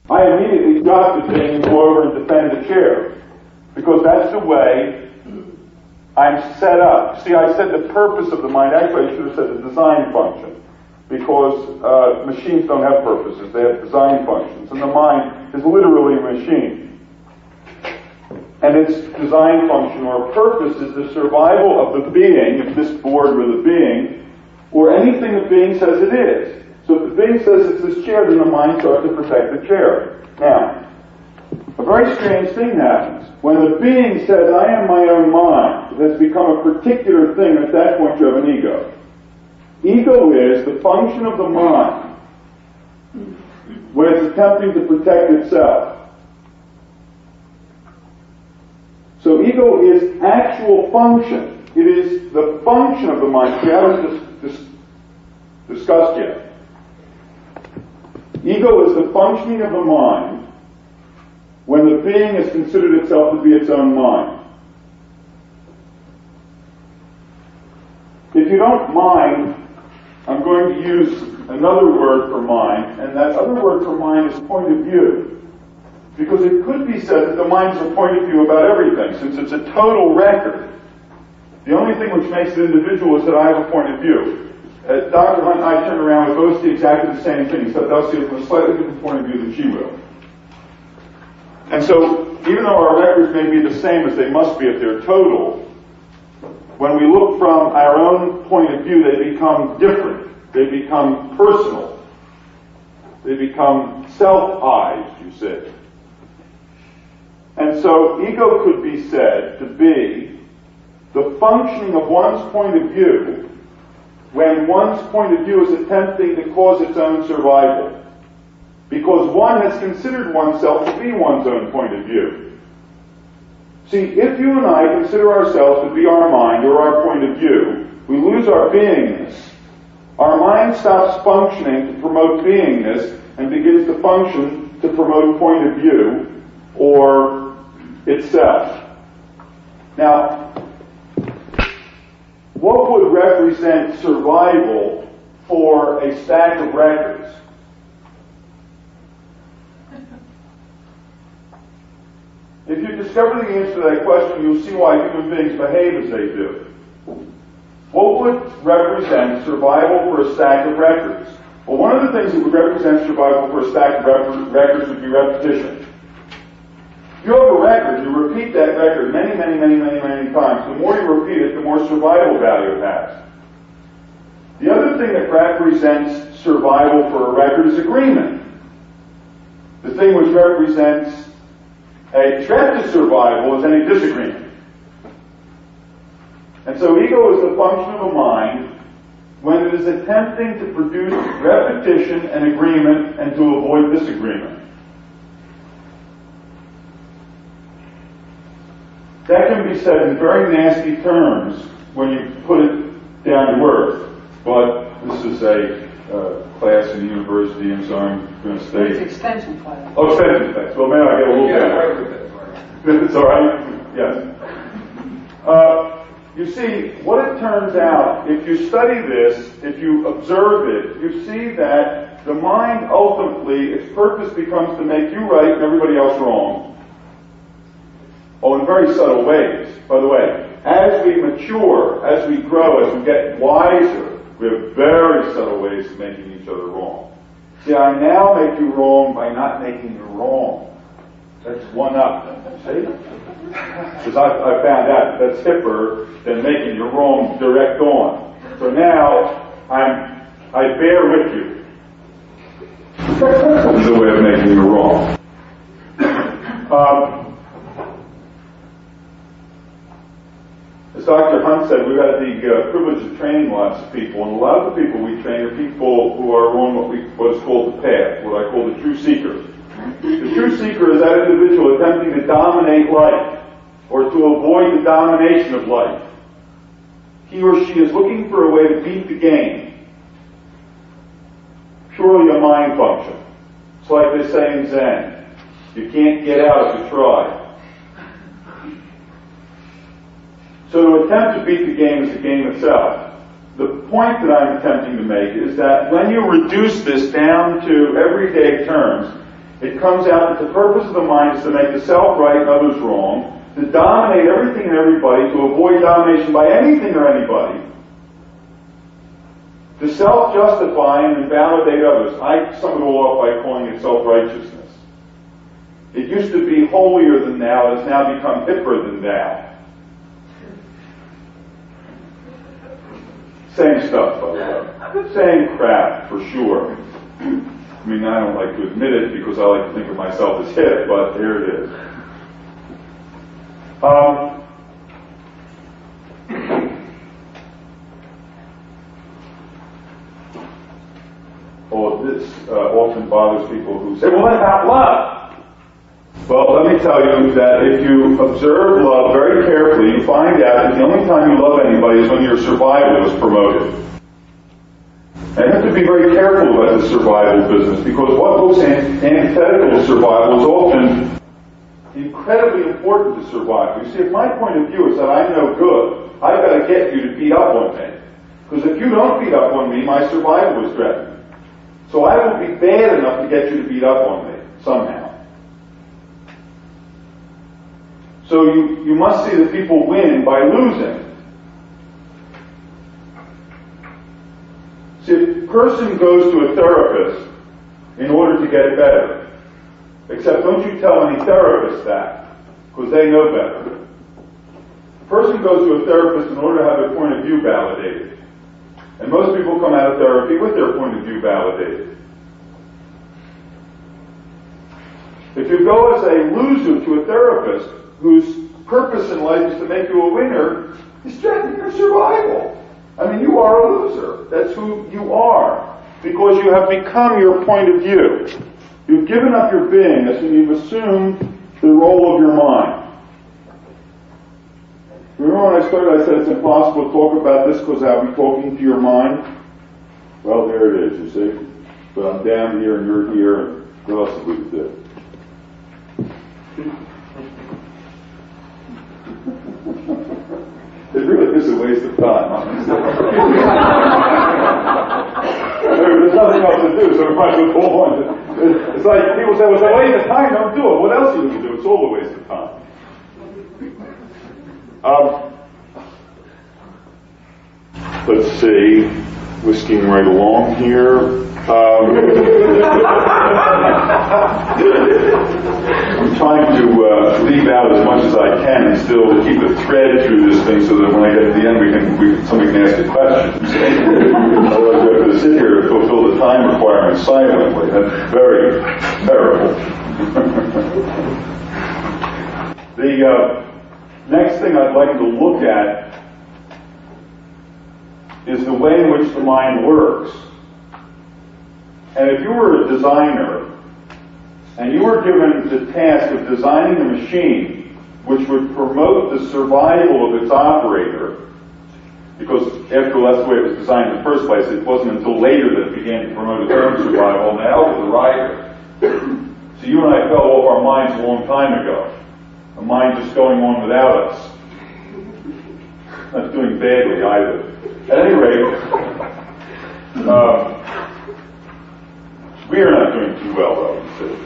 I immediately drop the thing and go over and defend the chair, because that's the way I'm set up. See, I said the purpose of the mind. Actually, I should have said the design function, because machines don't have purposes. They have design functions. And the mind is literally a machine. And its design function or purpose is the survival of the being, if this board were the being, or anything the being says it is. So if the being says it's this chair, then the mind starts to protect the chair. Now, a very strange thing happens. When the being says, I am my own mind, it has become a particular thing. At that point, you have an ego. Ego is the function of the mind when it's attempting to protect itself. So ego is actual function. It is the function of the mind. We haven't discussed yet. Ego is the functioning of the mind when the being has considered itself to be its own mind. If you don't mind, I'm going to use another word for mind, and that other word for mind is point of view. Because it could be said that the mind is a point of view about everything, since it's a total record. The only thing which makes it individual is that I have a point of view. Dr. Hunt and I turn around, we both see exactly the same thing, except I'll see it from a slightly different point of view than she will. And so, even though our records may be the same as they must be if they're total, when we look from our own point of view, they become different. They become personal. They become self-eyed, you say. And so ego could be said to be the functioning of one's point of view when one's point of view is attempting to cause its own survival. Because one has considered oneself to be one's own point of view. See, if you and I consider ourselves to be our mind or our point of view, we lose our beingness. Our mind stops functioning to promote beingness and begins to function to promote point of view or itself. Now, what would represent survival for a stack of records? If you discover the answer to that question, you'll see why human beings behave as they do. What would represent survival for a stack of records? Well, one of the things that would represent survival for a stack of records would be repetition. If you have a record, you repeat that record many times. The more you repeat it, the more survival value it has. The other thing that represents survival for a record is agreement. The thing which represents a threat to survival is any disagreement. And so ego is the function of the mind when it is attempting to produce repetition and agreement and to avoid disagreement. That can be said in very nasty terms when you put it down to earth, but this is a class in the university, and so I'm going to stay. It's extension class. Oh, extension class. Well, maybe I get a little bit. It's all right? Yes. You see, what it turns out, if you study this, if you observe it, you see that the mind ultimately, its purpose becomes to make you right and everybody else wrong. Oh, in very subtle ways. By the way, as we mature, as we grow, as we get wiser, we have very subtle ways of making each other wrong. See, I now make you wrong by not making you wrong. That's one up. See? Because I found out that's hipper than making you wrong direct on. So now I bear with you. This is a way of making you wrong. As Dr. Hunt said, we've had the privilege of training lots of people, and a lot of the people we train are people who are on what is called the path, what I call the true seeker. The true seeker is that individual attempting to dominate life, or to avoid the domination of life. He or she is looking for a way to beat the game. Purely a mind function. It's like they say in Zen, you can't get out if you try. So to attempt to beat the game is the game itself. The point that I'm attempting to make is that when you reduce this down to everyday terms, it comes out that the purpose of the mind is to make the self right and others wrong, to dominate everything and everybody, to avoid domination by anything or anybody, to self-justify and invalidate others. I sum it all up by calling it self-righteousness. It used to be holier than thou, it has now become hipper than thou. Same stuff, by the way. Same crap, for sure. I mean, I don't like to admit it because I like to think of myself as hip, but here it is. This often bothers people who say, well, what about love? Well, let me tell you that if you observe love very carefully, you find out that the only time you love anybody is when your survival is promoted. And you have to be very careful about the survival business, because what looks antithetical to survival is often incredibly important to survival. You see, if my point of view is that I'm no good, I've got to get you to beat up on me. Because if you don't beat up on me, my survival is threatened. So I will be bad enough to get you to beat up on me, somehow. So you must see that people win by losing. See, if a person goes to a therapist in order to get better, except don't you tell any therapist that, because they know better. A person goes to a therapist in order to have their point of view validated. And most people come out of therapy with their point of view validated. If you go as a loser to a therapist whose purpose in life is to make you a winner, he's threatening your survival. I mean, you are a loser. That's who you are. Because you have become your point of view. You've given up your beingness and you've assumed the role of your mind. Remember when I started, I said it's impossible to talk about this because I'll be talking to your mind? Well, there it is, you see. But I'm down here and you're here, and what else have we to do? It really is a waste of time, honestly. There's nothing else to do, so we might as well go on. It's like people say, well, it's a waste of time, don't do it. What else are you going to do? It's all a waste of time. Let's see, whisking right along here. I'm trying to leave out as much as I can and still keep a thread through this thing so that when I get to the end, somebody can ask a question. Otherwise, we have to sit here to fulfill the time requirements silently. That's very terrible. The next thing I'd like to look at is the way in which the mind works. And if you were a designer, and you were given the task of designing a machine which would promote the survival of its operator, because after all, that's the way it was designed in the first place, it wasn't until later that it began to promote its own survival, and the help of the rider. So you and I fell off our minds a long time ago. A mind just going on without us. Not doing badly either. At any rate, we are not doing too well, though, you see.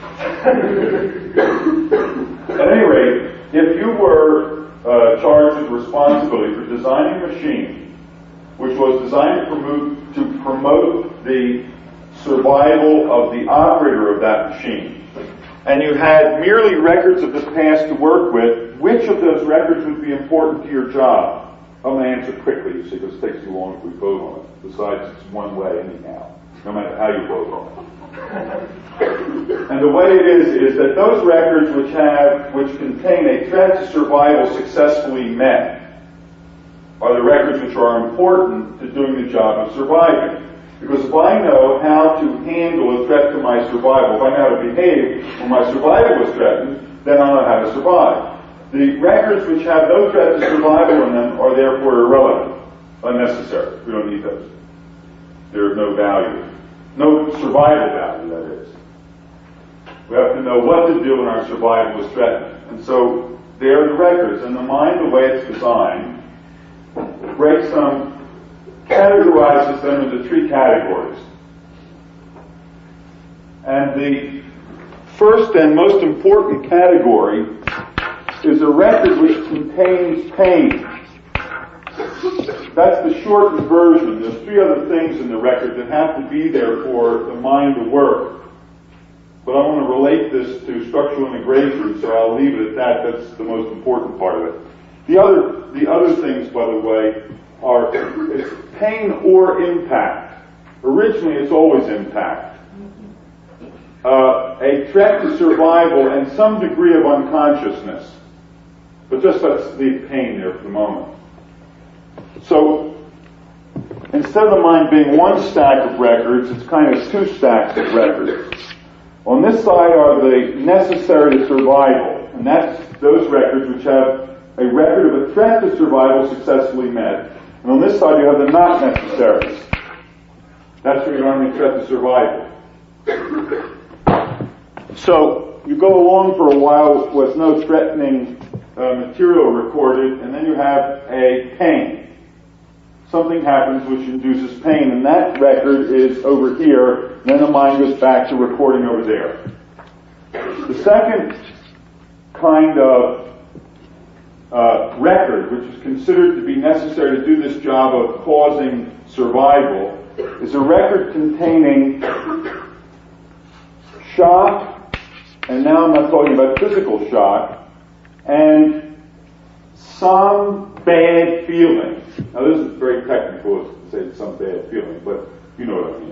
At any rate, if you were charged with responsibility for designing a machine which was designed to promote the survival of the operator of that machine, and you had merely records of the past to work with, which of those records would be important to your job? I'm going to answer quickly, you see, because it takes too long if we vote on it. Besides, it's one way anyhow, no matter how you vote on it. And the way it is that those records which contain a threat to survival successfully met are the records which are important to doing the job of surviving. Because if I know how to handle a threat to my survival, if I know how to behave when my survival is threatened, then I know how to survive. The records which have no threat to survival in them are therefore irrelevant, unnecessary. We don't need those. They're of no value. No survival value, that is. We have to know what to do when our survival is threatened. And so there are the records, and the mind, the way it's designed, breaks them, categorizes them into three categories. And the first and most important category is a record which contains pain. That's the shortened version. There's three other things in the record that have to be there for the mind to work. But I want to relate this to structural integration, so I'll leave it at that. That's the most important part of it. The other things, by the way, are it's pain or impact. Originally, it's always impact. A threat to survival and some degree of unconsciousness. But just let's leave pain there for the moment. So, instead of the mind being one stack of records, it's kind of two stacks of records. On this side are the necessary to survival, and that's those records which have a record of a threat to survival successfully met. And on this side you have the not necessaries. That's where you don't have any threat to survival. So, you go along for a while with no threatening material recorded, and then you have a pain. Something happens which induces pain, and that record is over here, and then the mind goes back to recording over there. The second kind of record, which is considered to be necessary to do this job of causing survival, is a record containing shock, and now I'm not talking about physical shock, and some bad feeling. Now this is very technical to say some bad feeling, but you know what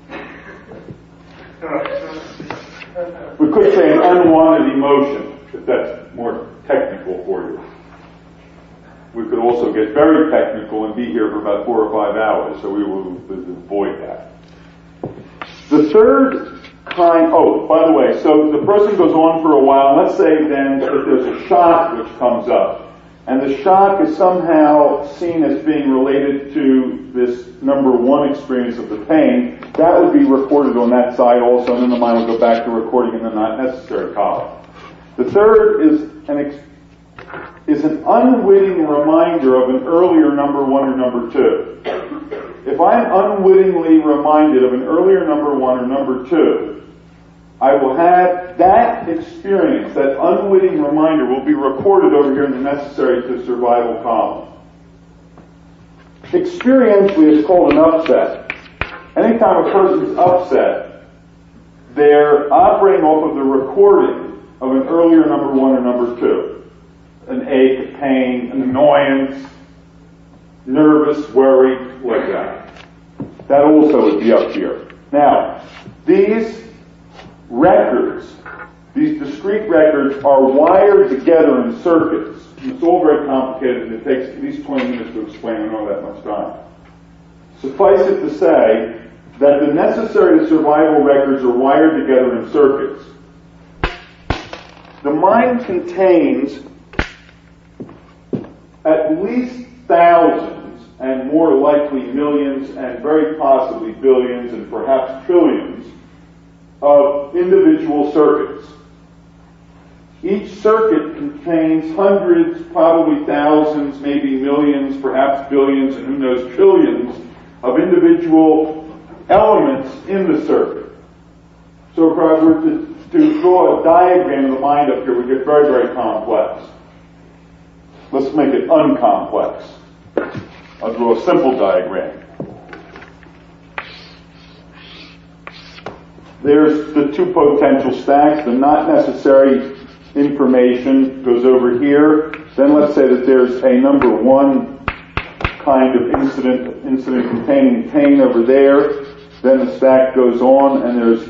I mean. We could say an unwanted emotion, if that's more technical for you. We could also get very technical and be here for about 4 or 5 hours, so we will avoid that. The third kind, by the way, so the person goes on for a while. Let's say then that there's a shock which comes up. And the shock is somehow seen as being related to this number one experience of the pain. That would be recorded on that side also, and then the mind will go back to recording in the not necessary column. The third is an unwitting reminder of an earlier number one or number two. If I'm unwittingly reminded of an earlier number one or number two, I will have that experience, that unwitting reminder will be recorded over here in the necessary to survival column. Experientially, it's called an upset. Anytime a person is upset, they're operating off of the recording of an earlier number one or number two. An ache, a pain, an annoyance, nervous, worried, like that. That also would be up here. Now, these records, these discrete records, are wired together in circuits. It's all very complicated, and it takes at least 20 minutes to explain. I don't have that much time. Suffice it to say that the necessary to survival records are wired together in circuits. The mind contains at least thousands, and more likely millions, and very possibly billions, and perhaps trillions of individual circuits. Each circuit contains hundreds, probably thousands, maybe millions, perhaps billions, and who knows, trillions of individual elements in the circuit. So if I were to draw a diagram of the mind up here, we get very, very complex. Let's make it uncomplex. I'll draw a simple diagram. There's the two potential stacks. The not necessary information goes over here. Then let's say that there's a number one kind of incident containing pain over there. Then the stack goes on, and there's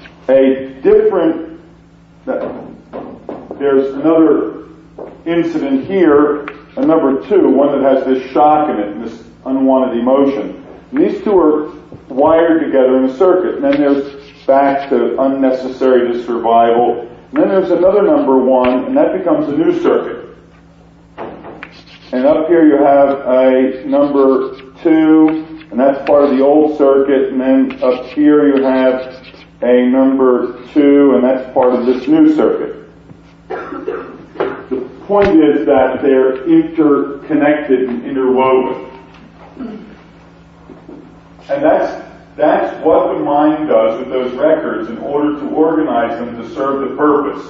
another incident here, a number two, one that has this shock in it, and this unwanted emotion. And these two are wired together in a circuit. And then there's back to unnecessary to survival. And then there's another number one, and that becomes a new circuit. And up here you have a number two, and that's part of the old circuit. And then up here you have a number two, and that's part of this new circuit. The point is that they're interconnected and interwoven. And That's what the mind does with those records in order to organize them to serve the purpose.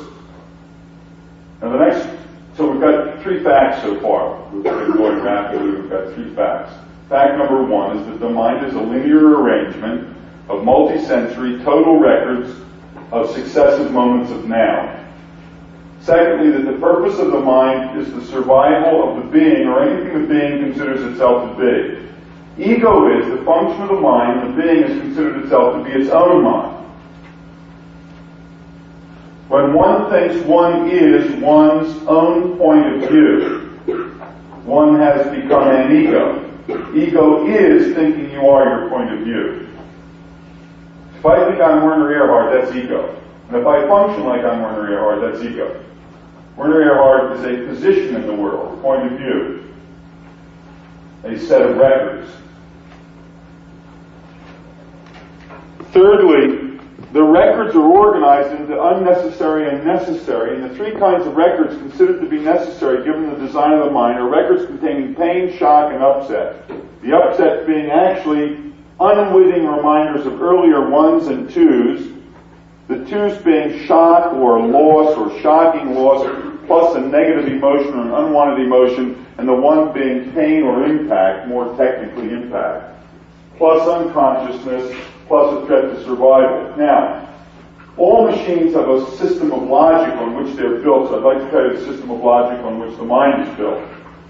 Now so we've got 3 facts so far. We've been going rapidly, we've got 3 facts. Fact number 1 is that the mind is a linear arrangement of multisensory total records of successive moments of now. Secondly, that the purpose of the mind is the survival of the being or anything the being considers itself to be. Ego is the function of the mind, the being has considered itself to be its own mind. When one thinks one is one's own point of view, one has become an ego. Ego is thinking you are your point of view. If I think I'm Werner Erhard, that's ego. And if I function like I'm Werner Erhard, that's ego. Werner Erhard is a position in the world, a point of view, a set of records. Thirdly, the records are organized into unnecessary and necessary, and the 3 kinds of records considered to be necessary given the design of the mind are records containing pain, shock, and upset. The upset being actually unwitting reminders of earlier 1s and 2s, the 2s being shock or loss or shocking loss, plus a negative emotion or an unwanted emotion, and the 1 being pain or impact, more technically impact, plus unconsciousness, plus a threat to survival. Now, all machines have a system of logic on which they're built, so I'd like to tell you the system of logic on which the mind is built.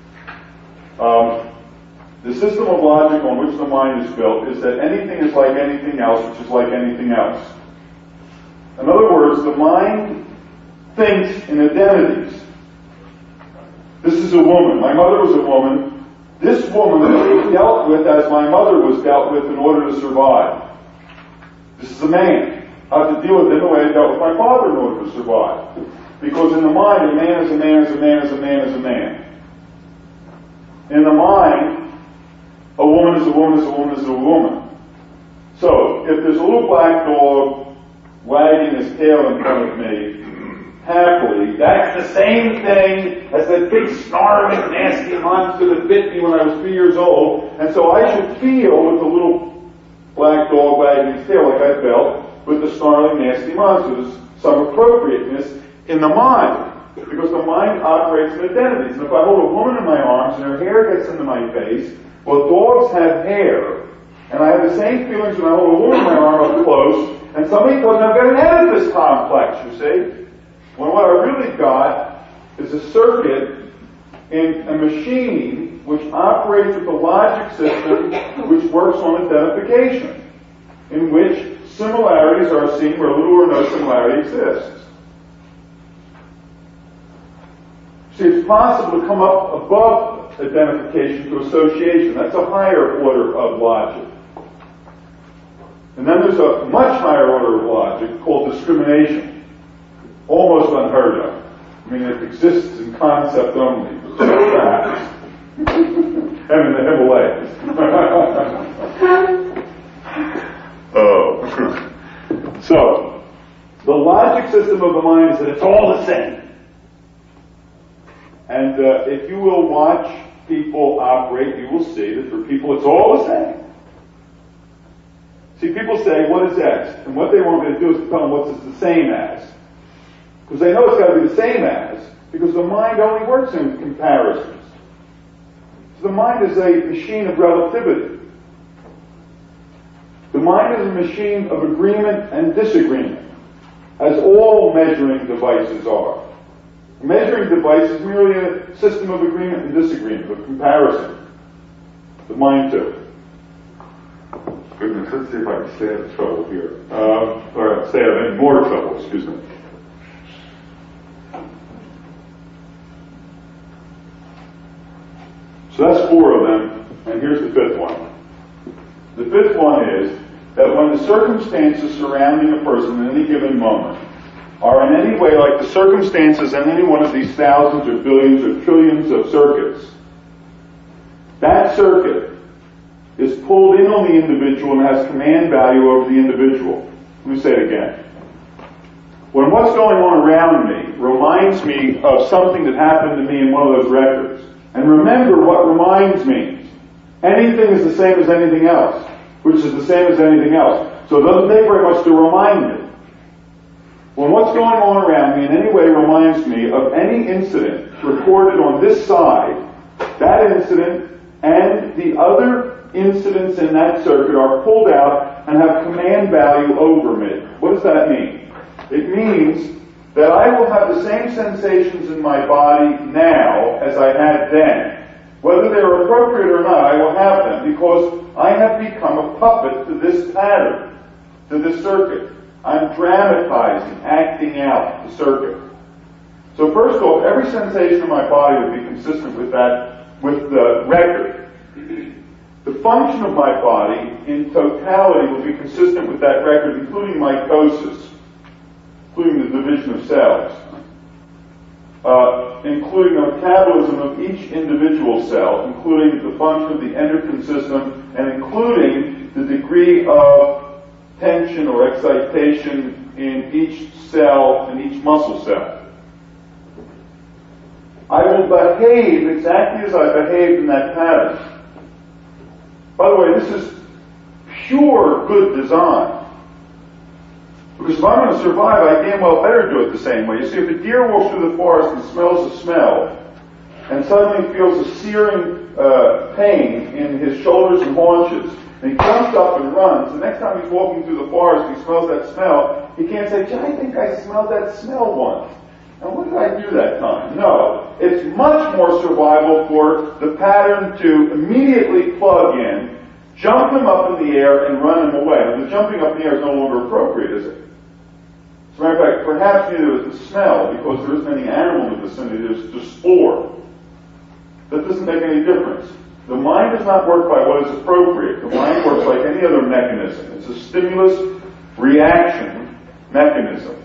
The system of logic on which the mind is built is that anything is like anything else, which is like anything else. In other words, the mind thinks in identities. This is a woman. My mother was a woman. This woman was dealt with as my mother was dealt with in order to survive. This is a man. I have to deal with him the way I dealt with my father in order to survive. Because in the mind, a man is a man is a man is a man is a man. In the mind, a woman is a woman is a woman is a woman. So, if there's a little black dog wagging his tail in front of me, happily, that's the same thing as that big snarling, nasty monster that bit me when I was 3 years old. And so I should feel with the little black dog wagging his tail like I felt with the snarling, nasty monster. There's some appropriateness in the mind, because the mind operates in identities. And if I hold a woman in my arms and her hair gets into my face, well, dogs have hair, and I have the same feelings when I hold a woman in my arm up close, and somebody tells me I've got an Oedipus complex, you see? When what I really got is a circuit in a machine which operates with a logic system which works on identification, in which similarities are seen where little or no similarity exists. See, it's possible to come up above identification to association. That's a higher order of logic. And then there's a much higher order of logic called discrimination. Almost unheard of. I mean, it exists in concept only, but it's facts. And in the Himalayas. Oh. So, the logic system of the mind is that it's all the same. And if you will watch people operate, you will see that for people it's all the same. See, people say, what is X? And what they want me to do is to tell them what's the same as. Because they know it's got to be the same as, because the mind only works in comparisons. So the mind is a machine of relativity. The mind is a machine of agreement and disagreement, as all measuring devices are. A measuring device is merely a system of agreement and disagreement, of comparison. The mind too. Goodness, let's see if I can stay out of trouble here. Or stay out of any more trouble, excuse me. So that's 4 of them, and here's the 5th one. The 5th one is that when the circumstances surrounding a person at any given moment are in any way like the circumstances in any one of these thousands or billions or trillions of circuits, that circuit is pulled in on the individual and has command value over the individual. Let me say it again. When what's going on around me reminds me of something that happened to me in one of those records, and remember what reminds means. Anything is the same as anything else. which is the same as anything else. So it doesn't take very much to remind me. When what's going on around me in any way reminds me of any incident recorded on this side, that incident and the other incidents in that circuit are pulled out and have command value over me. What does that mean? It means that I will have the same sensations in my body now as I had then. Whether they're appropriate or not, I will have them because I have become a puppet to this pattern, to this circuit. I'm dramatizing, acting out the circuit. So first off, every sensation in my body would be consistent with that, with the record. The function of my body in totality will be consistent with that record, including mitosis, including the division of cells, including the metabolism of each individual cell, including the function of the endocrine system, and including the degree of tension or excitation in each cell, in each muscle cell. I will behave exactly as I behaved in that pattern. By the way, this is pure good design. Because if I'm going to survive, I damn well better do it the same way. You see, if a deer walks through the forest and smells a smell, and suddenly feels a searing pain in his shoulders and haunches, and he jumps up and runs, the next time he's walking through the forest, he smells that smell, he can't say, gee, I think I smelled that smell once. Now, what did I do that time? No. It's much more survival for the pattern to immediately plug in, jump him up in the air, and run him away. And the jumping up in the air is no longer appropriate, is it? As a matter of fact, perhaps neither is the smell, because there isn't any animal in the vicinity, there's just spore. That doesn't make any difference. The mind does not work by what is appropriate. The mind works like any other mechanism. It's a stimulus-reaction mechanism.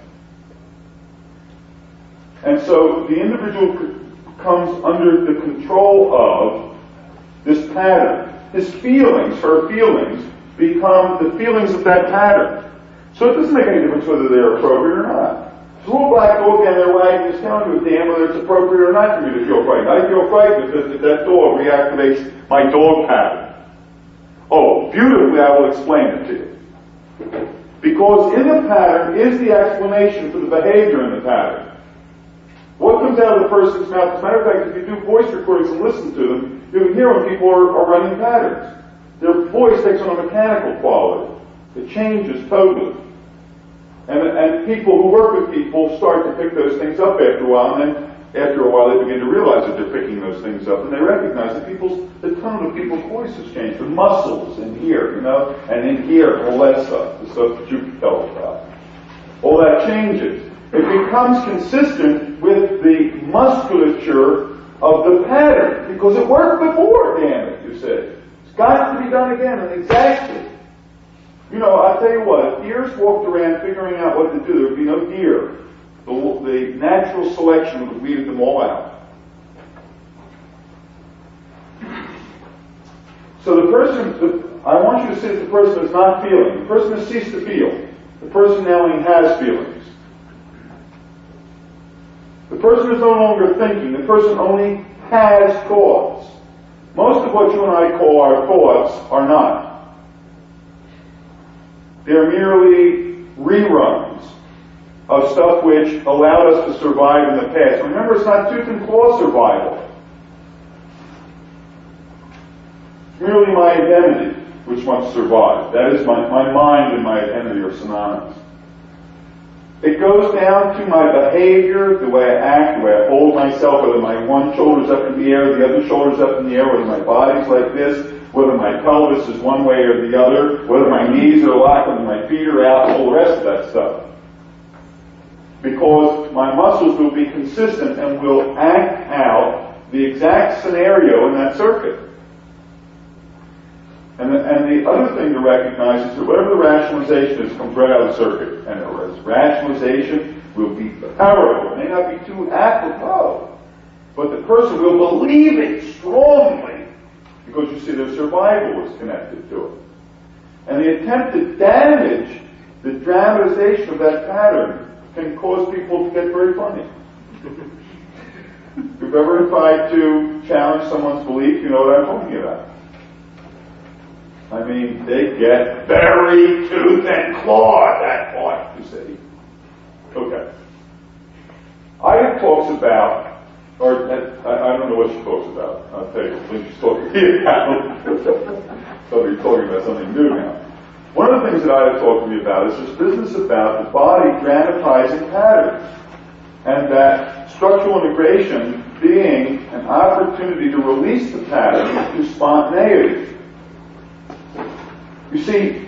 And so the individual comes under the control of this pattern. His feelings, her feelings, become the feelings of that pattern. So it doesn't make any difference whether they're appropriate or not. This little black dog down there wagging his tail to a damn whether it's appropriate or not for me to feel frightened. I feel frightened because that dog reactivates my dog pattern. Oh, beautifully, I will explain it to you. Because in the pattern is the explanation for the behavior in the pattern. What comes out of the person's mouth? As a matter of fact, if you do voice recordings and listen to them, you can hear when people are running patterns. Their voice takes on a mechanical quality. It changes totally. And people who work with people start to pick those things up after a while, and then after a while they begin to realize that they're picking those things up, and they recognize that the tone of people's voices change. The muscles in here, and in here, all that stuff, the stuff that you can tell about. All that changes. It becomes consistent with the musculature of the pattern, because it worked before, damn it, you say. It's got to be done again, and exactly. I'll tell you what, if deers walked around figuring out what to do, there would be no deer. The natural selection would have weeded them all out. So I want you to see that the person is not feeling. The person has ceased to feel. The person now only has feelings. The person is no longer thinking. The person only has thoughts. Most of what you and I call our thoughts are not. They're merely reruns of stuff which allowed us to survive in the past. Remember, it's not tooth and claw survival. It's merely my identity which must survive. That is, my mind and my identity are synonymous. It goes down to my behavior, the way I act, the way I hold myself, whether my one shoulder's up in the air, the other shoulder's up in the air, whether my body's like this, whether my pelvis is one way or the other, whether my knees are locked, whether my feet are out, all the rest of that stuff. Because my muscles will be consistent and will act out the exact scenario in that circuit. And the other thing to recognize is that whatever the rationalization is comes right out of the circuit. And the rationalization will be powerful. It may not be too apropos, but the person will believe it strongly because you see their survival is connected to it. And the attempt to damage the dramatization of that pattern can cause people to get very funny. If you've ever tried to challenge someone's belief, you know what I'm talking about. I mean, they get very tooth and claw at that point, you see. Okay. Ida talks about, or I don't know what she talks about. I'll tell you when she's talking to me about. So we're talking about something new now. One of the things that Ida talked to me about is this business about the body dramatizing patterns, and that structural integration being an opportunity to release the pattern to spontaneity. You see,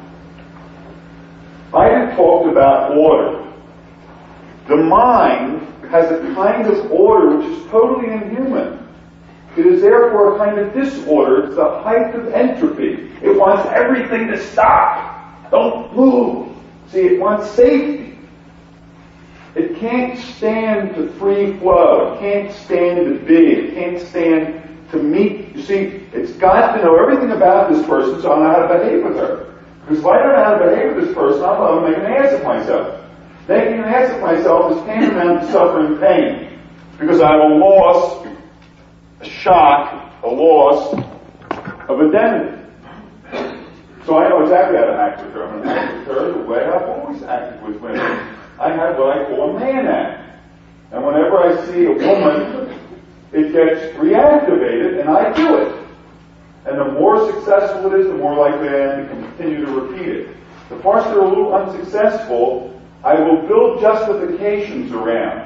Ida talked about order. The mind has a kind of order which is totally inhuman. It is therefore a kind of disorder. It's the height of entropy. It wants everything to stop. Don't move. See, it wants safety. It can't stand to free flow. It can't stand to be. It can't stand to meet. You see, it's got to know everything about this person so I know how to behave with her. Because if I don't know how to behave with this person, I'm going to make an ass of myself. Making an ass of myself is tantamount to suffering pain. Because I have a loss, a shock, a loss of identity. So I know exactly how to act with her. I'm going to act with her the way I've always acted with women. I have what I call a man act. And whenever I see a woman, it gets reactivated, and I do it. And the more successful it is, the more likely I am to continue to repeat it. The parts that are a little unsuccessful, I will build justifications around.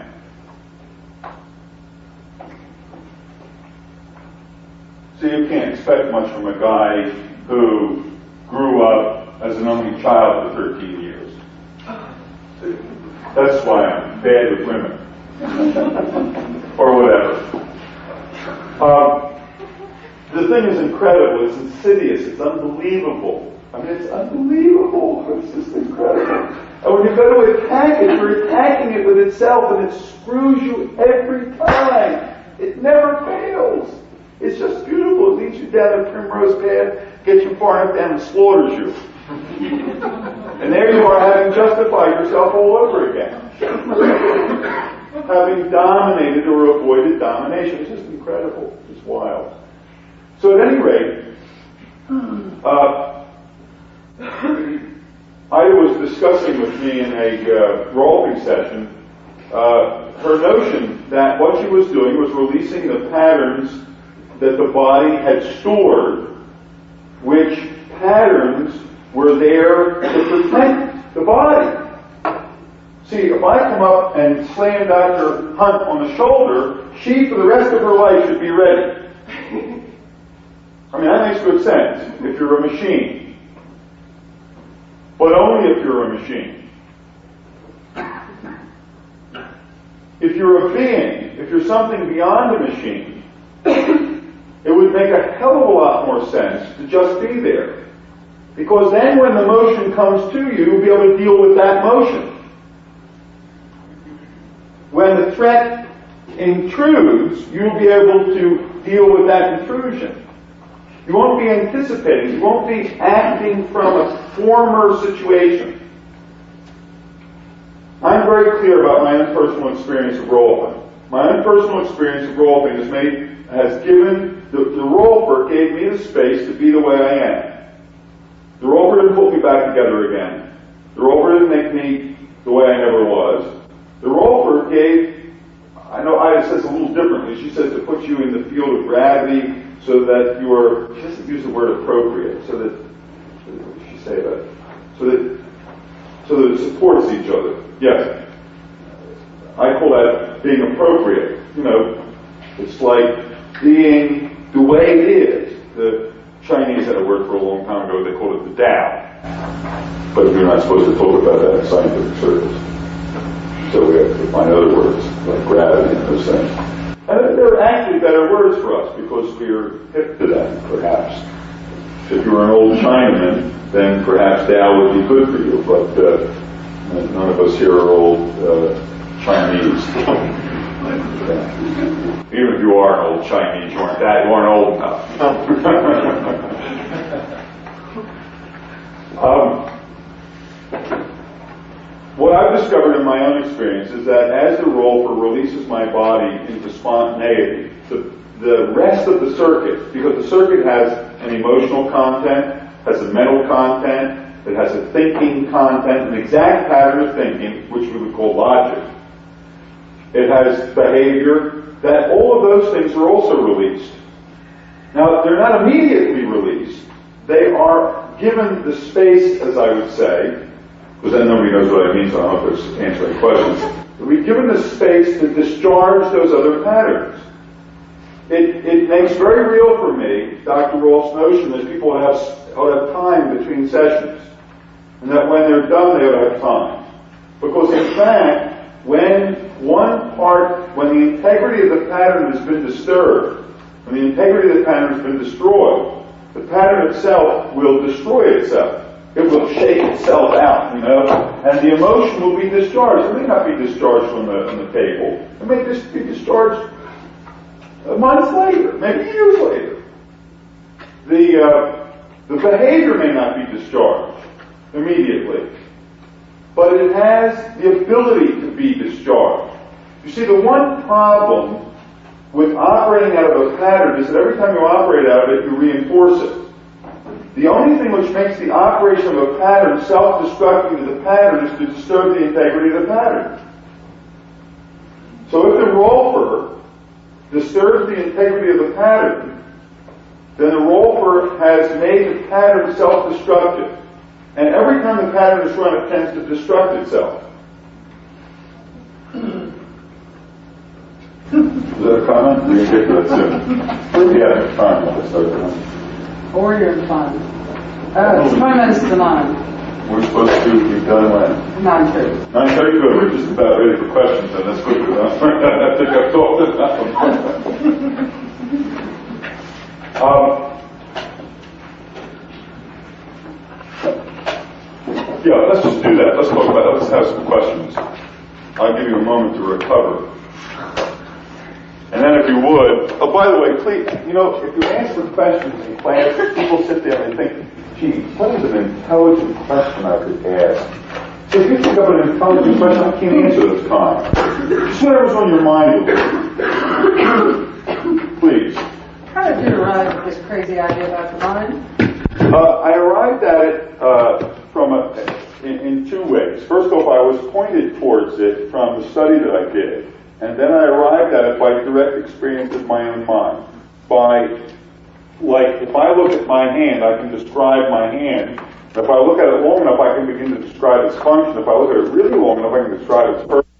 So you can't expect much from a guy who grew up as an only child for 13 years. See, that's why I'm bad with women. Or whatever. The thing is incredible. It's insidious. It's unbelievable. I mean, it's unbelievable. It's just incredible. And when you go to attack it, you're attacking it with itself, and it screws you every time. It never fails. It's just beautiful. It leads you down a primrose path, gets you far enough down and slaughters you. And there you are, having justified yourself all over again. Having dominated or avoided domination. It's just incredible. It's wild. So at any rate, Ida was discussing with me in a role-playing session her notion that what she was doing was releasing the patterns that the body had stored, which patterns were there to protect the body. See, if I come up and slam Dr. Hunt on the shoulder, she, for the rest of her life, should be ready. I mean, that makes good sense if you're a machine. But only if you're a machine. If you're a being, if you're something beyond a machine, it would make a hell of a lot more sense to just be there. Because then when the motion comes to you, you'll be able to deal with that motion. When the threat intrudes, you'll be able to deal with that intrusion. You won't be anticipating, you won't be acting from a former situation. I'm very clear about my own personal experience of role-playing. My own personal experience of role-playing has given, the role-player gave me the space to be the way I am. The role-player didn't put me back together again. The role-player didn't make me the way I never was. The role-player gave, I know Ida says a little differently, she says to put you in the field of gravity so that you are, she doesn't use the word appropriate, so that, what did she say about it? So that it supports each other. Yes. I call that being appropriate. You know, it's like being the way it is. The Chinese had a word for a long time ago, they called it the Tao. But you're not supposed to talk about that in scientific circles. So we have to find other words, like gravity and those things. And there are actually better words for us, because we're hip to them, perhaps. If you were an old Chinaman, then perhaps Tao would be good for you, but none of us here are old Chinese. Even if you are an old Chinese, you aren't old enough. What I've discovered in my own experience is that as the role for releases my body into spontaneity, the rest of the circuit, because the circuit has an emotional content, has a mental content, it has a thinking content, an exact pattern of thinking, which we would call logic. It has behavior, that all of those things are also released. Now, they're not immediately released. They are given the space, as I would say, because then nobody knows what I mean, so I don't know if it's answering questions. We've given the space to discharge those other patterns. It makes very real for me Dr. Rolf's notion that people ought to have time between sessions, and that when they're done, they ought to have time. Because in fact, when the integrity of the pattern has been disturbed, when the integrity of the pattern has been destroyed, the pattern itself will destroy itself. It will shake itself out, and the emotion will be discharged. It may not be discharged on the table. It may just be discharged months later, maybe years later. The behavior may not be discharged immediately, but it has the ability to be discharged. You see, the one problem with operating out of a pattern is that every time you operate out of it, you reinforce it. The only thing which makes the operation of a pattern self-destructive to the pattern is to disturb the integrity of the pattern. So if the rolfer disturbs the integrity of the pattern, then the rolfer has made the pattern self-destructive. And every time the pattern is run, it tends to destruct itself. Is that a comment? We can get to that soon. Yeah, fine. Or you're fun. 20 minutes to 9. We're supposed to be done when? 9:30. 9:30, good. We're just about ready for questions, and that's good enough. I think I've talked enough. Yeah, let's just do that. Let's talk about it. Let's have some questions. I'll give you a moment to recover. And then if you would, oh, by the way, please, if you answer questions in class, people sit there and they think, gee, what is an intelligent question I could ask? So if you think of an intelligent question, I can't answer this time. Just whatever's on your mind. Please. How did you arrive at this crazy idea about the mind? I arrived at it in two ways. First off, I was pointed towards it from the study that I did. And then I arrived at it by direct experience of my own mind. If I look at my hand, I can describe my hand. If I look at it long enough, I can begin to describe its function. If I look at it really long enough, I can describe its purpose.